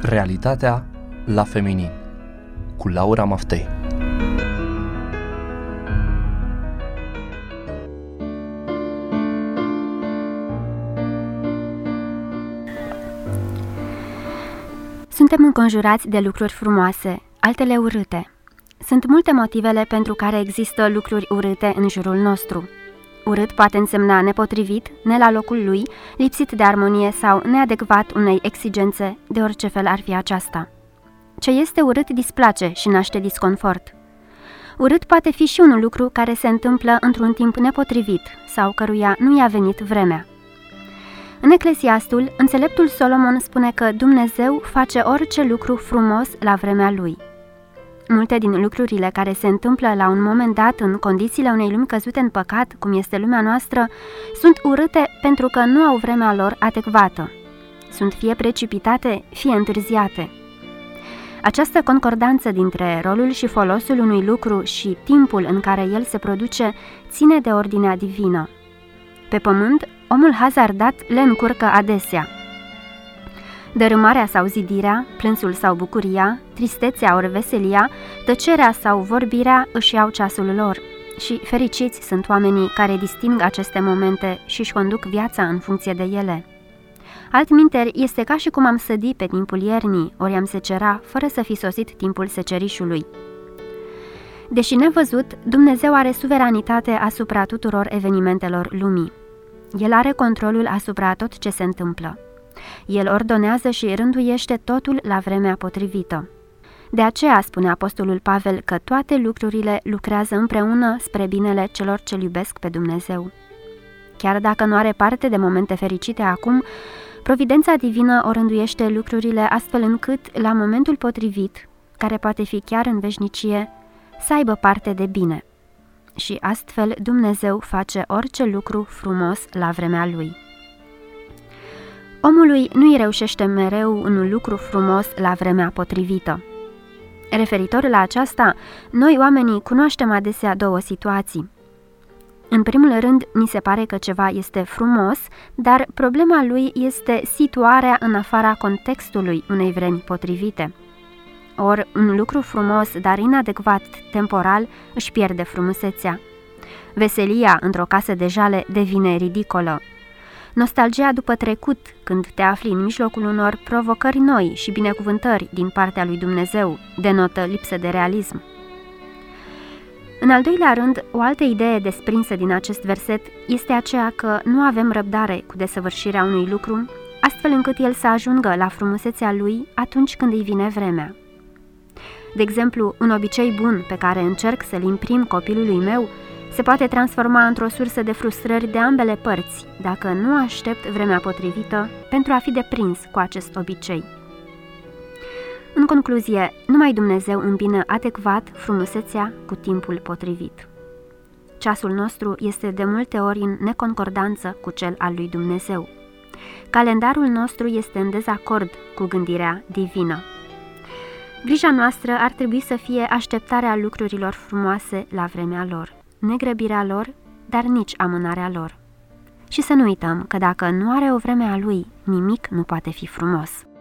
Realitatea la feminin cu Laura Maftei. Suntem înconjurați de lucruri frumoase, altele urâte. Sunt multe motivele pentru care există lucruri urâte în jurul nostru. Urât poate însemna nepotrivit, ne la locul lui, lipsit de armonie sau neadecvat unei exigențe, de orice fel ar fi aceasta. Ce este urât displace și naște disconfort. Urât poate fi și un lucru care se întâmplă într-un timp nepotrivit sau căruia nu i-a venit vremea. În Eclesiastul, înțeleptul Solomon spune că Dumnezeu face orice lucru frumos la vremea lui. Multe din lucrurile care se întâmplă la un moment dat în condițiile unei lumi căzute în păcat, cum este lumea noastră, sunt urâte pentru că nu au vremea lor adecvată. Sunt fie precipitate, fie întârziate. Această concordanță dintre rolul și folosul unui lucru și timpul în care el se produce ține de ordinea divină. Pe pământ, omul hazardat le încurcă adesea. Dărâmarea sau zidirea, plânsul sau bucuria, tristețea ori veselia, tăcerea sau vorbirea își iau ceasul lor și fericiți sunt oamenii care disting aceste momente și își conduc viața în funcție de ele. Altminteri, este ca și cum am sădi pe timpul iernii, ori am secera, fără să fi sosit timpul secerișului. Deși nevăzut, Dumnezeu are suveranitate asupra tuturor evenimentelor lumii. El are controlul asupra tot ce se întâmplă. El ordonează și rânduiește totul la vremea potrivită. De aceea spune apostolul Pavel că toate lucrurile lucrează împreună spre binele celor ce iubesc pe Dumnezeu. Chiar dacă nu are parte de momente fericite acum, providența divină o rânduiește lucrurile astfel încât, la momentul potrivit, care poate fi chiar în veșnicie, să aibă parte de bine. Și astfel Dumnezeu face orice lucru frumos la vremea lui. Omului nu îi reușește mereu un lucru frumos la vremea potrivită. Referitor la aceasta, noi oamenii cunoaștem adesea două situații. În primul rând, ni se pare că ceva este frumos, dar problema lui este situarea în afara contextului unei vremi potrivite. Ori un lucru frumos, dar inadecvat temporal, își pierde frumusețea. Veselia într-o casă de jale devine ridicolă. Nostalgia după trecut, când te afli în mijlocul unor provocări noi și binecuvântări din partea lui Dumnezeu, denotă lipsă de realism. În al doilea rând, o altă idee desprinsă din acest verset este aceea că nu avem răbdare cu desăvârșirea unui lucru, astfel încât el să ajungă la frumusețea lui atunci când îi vine vremea. De exemplu, un obicei bun pe care încerc să-l imprim copilului meu se poate transforma într-o sursă de frustrări de ambele părți, dacă nu aștept vremea potrivită pentru a fi deprins cu acest obicei. În concluzie, numai Dumnezeu îmbină adecvat frumusețea cu timpul potrivit. Ceasul nostru este de multe ori în neconcordanță cu cel al lui Dumnezeu. Calendarul nostru este în dezacord cu gândirea divină. Grija noastră ar trebui să fie așteptarea lucrurilor frumoase la vremea lor, negrăbirea lor, dar nici amânarea lor. Și să nu uităm că dacă nu are o vreme a lui, nimic nu poate fi frumos.